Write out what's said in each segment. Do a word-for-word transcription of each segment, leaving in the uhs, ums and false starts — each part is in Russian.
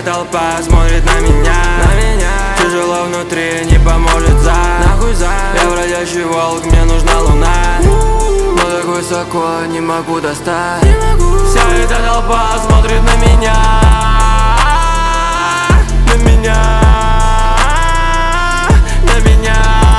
эта толпа смотрит на меня, на меня. Тяжело внутри, не поможет за, нахуй за. Я бродячий волк, мне нужна луна, но так высоко не могу достать, не могу. Вся эта толпа смотрит на меня, на меня, на меня.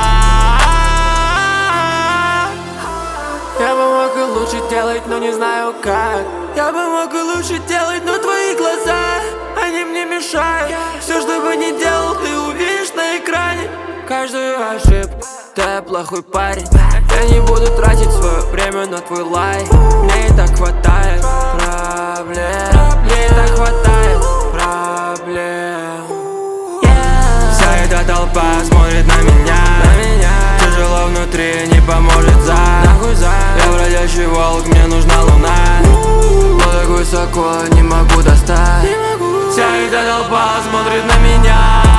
Я бы мог и лучше делать, но не знаю как. Я бы мог и лучше делать, но твои глаза, они мне мешают. Все, что бы ни делал, ты увидишь на экране каждую ошибку. Ты плохой парень. Я не буду тратить свое время на твой лайк. Мне и так хватает проблем, мне и так хватает проблем. Вся эта толпа смотрит на меня, на меня. Тяжело внутри, не поможет за, нахуй за. Я бродячий волк, мне нужна луна, но так высоко не могу достать, не могу. Вся эта толпа смотрит на меня.